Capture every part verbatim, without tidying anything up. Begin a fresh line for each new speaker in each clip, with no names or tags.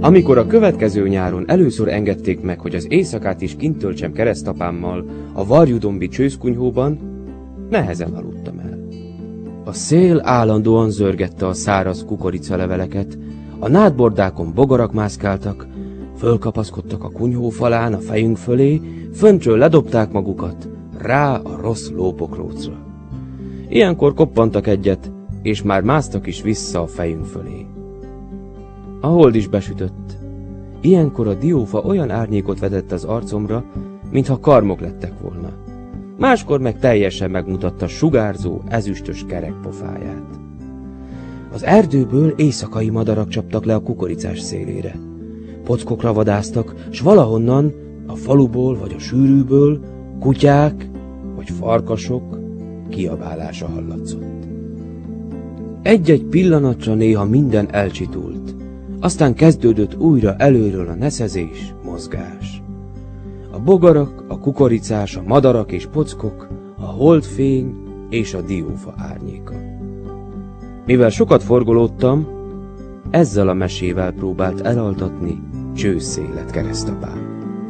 Amikor a következő nyáron először engedték meg, hogy az éjszakát is kint töltsem keresztapámmal a varjudombi csőszkunyhóban, nehezen aludtam el. A szél állandóan zörgette a száraz kukoricaleveleket, a nádbordákon bogarak mászkáltak, fölkapaszkodtak a kunyhó falán a fejünk fölé, föntről ledobták magukat rá a rossz lópoklócra. Ilyenkor koppantak egyet, és már másztak is vissza a fejünk fölé. A hold is besütött. Ilyenkor a diófa olyan árnyékot vetett az arcomra, mintha karmok lettek volna. Máskor meg teljesen megmutatta sugárzó, ezüstös kerekpofáját. Az erdőből éjszakai madarak csaptak le a kukoricás szélére. Pockokra vadáztak, s valahonnan, a faluból vagy a sűrűből kutyák vagy farkasok kiabálása hallatszott. Egy-egy pillanatra néha minden elcsitult, aztán kezdődött újra előről a neszezés, mozgás. A bogarak, a kukoricás, a madarak és pockok, a holdfény és a diófa árnyéka. Mivel sokat forgolódtam, ezzel a mesével próbált elaltatni Csőszélet keresztapám.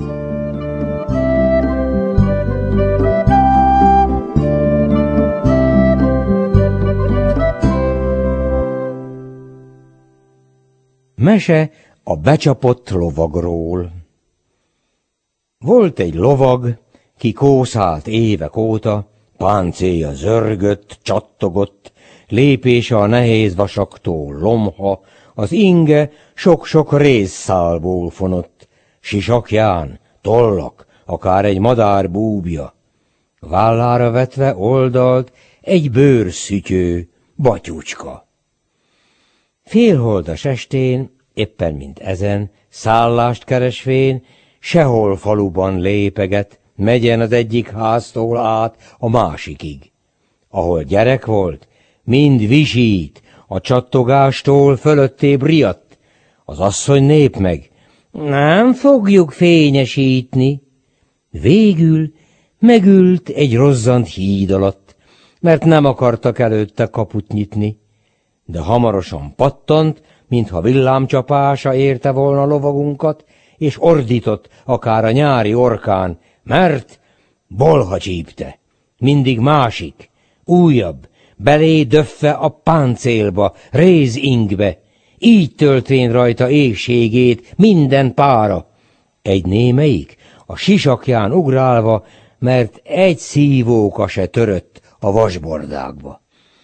Mese a becsapott lovagról. Volt egy lovag, ki kószált évek óta, páncélja zörgött, csattogott, lépése a nehéz vasaktól lomha, az inge sok-sok rézszálból fonott, sisakján tollak, akár egy madár búbja. Vállára vetve oldalt egy bőrszütyő, batyucska. Félholdas estén, éppen mint ezen, szállást keresvén, sehol faluban lépeget, megyen az egyik háztól át a másikig. Ahol gyerek volt, mind visít, a csattogástól fölöttébb riadt. Az asszony nép meg, nem fogjuk fényesítni. Végül megült egy rozzant híd alatt, mert nem akartak előtte kaput nyitni. De hamarosan pattant, mintha villámcsapása érte volna lovagunkat, és ordított akár a nyári orkán, mert bolha csípte, mindig másik, újabb, belé döffe a páncélba, rézingbe, így töltvén rajta égségét minden pára. Egy némelyik a sisakján ugrálva, mert egy szívóka se törött a vasbordákba.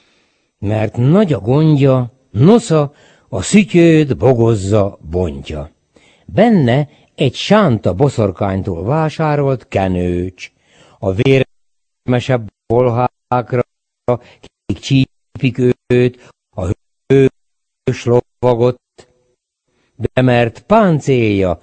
Mert nagy a gondja, nosza a szütyőt bogozza, bontja. Benne egy sánta boszorkánytól vásárolt kenőcs, a vérmesebb bolhákra, kik csípik őt, a hős lovagot, de mert páncélja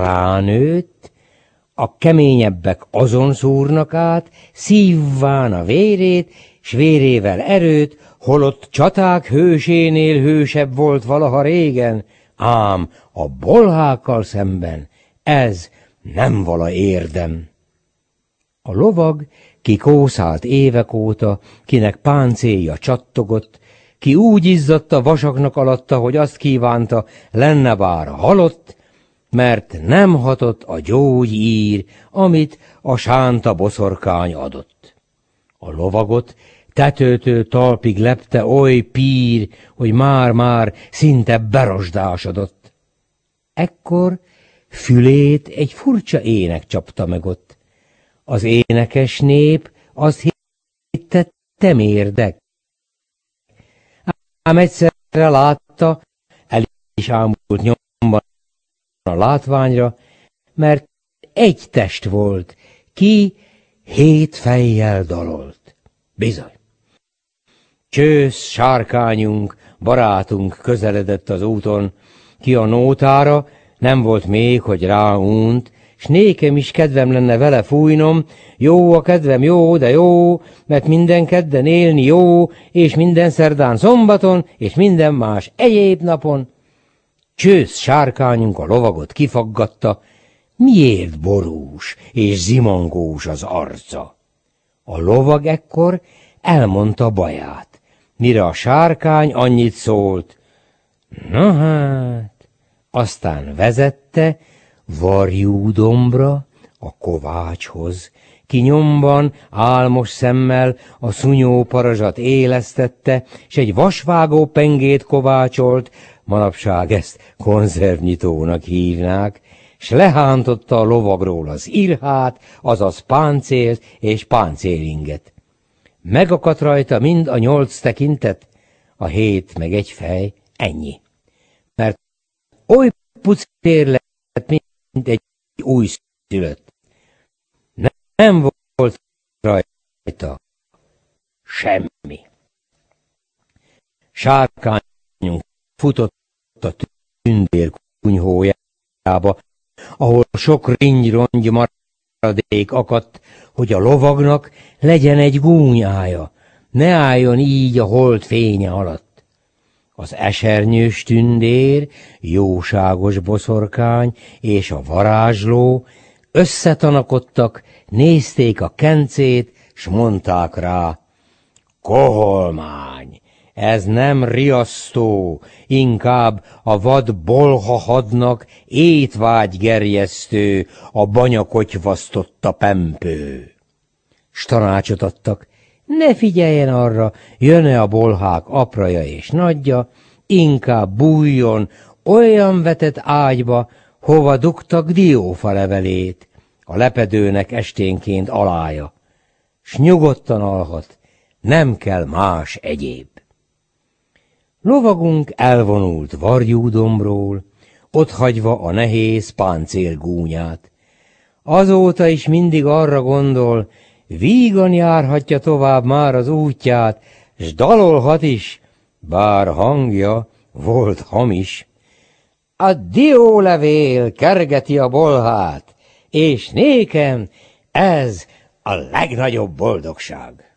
ránőtt, a keményebbek azon szúrnak át, szívván a vérét, s vérével erőt, holott csaták hősénél hősebb volt valaha régen, ám a bolhákkal szemben ez nem vala érdem. A lovag, ki kószált évek óta, kinek páncélja csattogott, ki úgy izzadt a vasaknak alatta, hogy azt kívánta, lenne bár halott, mert nem hatott a gyógyír, amit a sánta boszorkány adott. A lovagot tetőtől talpig lepte oly pír, hogy már-már szinte berosdásodott. Ekkor fülét egy furcsa ének csapta meg ott. Az énekes nép azt hitte, temérdek. Ám egyszerre látta, el is ámult nyomban a látványra, mert egy test volt, ki hét fejjel dalolt. Bizony. Csősz sárkányunk, barátunk közeledett az úton, ki a nótára, nem volt még, hogy ráunt, s nékem is kedvem lenne vele fújnom, jó a kedvem, jó, de jó, mert minden kedden élni jó, és minden szerdán szombaton, és minden más egyéb napon. Csősz sárkányunk a lovagot kifaggatta, miért borús és zimangós az arca. A lovag ekkor elmondta baját, mire a sárkány annyit szólt, na hát, aztán vezette Varjúdombra, a kovácshoz, ki nyomban álmos szemmel a szunyó parazsat élesztette, s egy vasvágó pengét kovácsolt, manapság ezt konzervnyitónak hívnák, s lehántotta a lovagról az irhát, azaz páncélt és páncélinget. Megakadt rajta mind a nyolc tekintet, a hét meg egy fej, ennyi. Mert oly pucér lett, mint egy újszülött. Nem volt rajta semmi. Sárkányunk futott a tündér kunyhójába, ahol sok ringy-rongy maradék akadt, hogy a lovagnak legyen egy gúnyája, ne álljon így a hold fénye alatt. Az esernyős tündér, jóságos boszorkány és a varázsló összetanakodtak, nézték a kencét, s mondták rá: koholmány, ez nem riasztó, inkább a vad bolha hadnak étvágygerjesztő, a banyakotyvasztotta pempő. S tanácsot adtak: ne figyeljen arra, jön-e a bolhák apraja és nagyja, inkább bújjon olyan vetett ágyba, hova dugtak diófa levelét, a lepedőnek esténként alája, s nyugodtan alhat, nem kell más egyéb. Lovagunk elvonult Varjúdombról, otthagyva a nehéz páncélgúnyát. Azóta is mindig arra gondol, vígan járhatja tovább már az útját, s dalolhat is, bár hangja volt hamis. A diólevél kergeti a bolhát, és nékem ez a legnagyobb boldogság.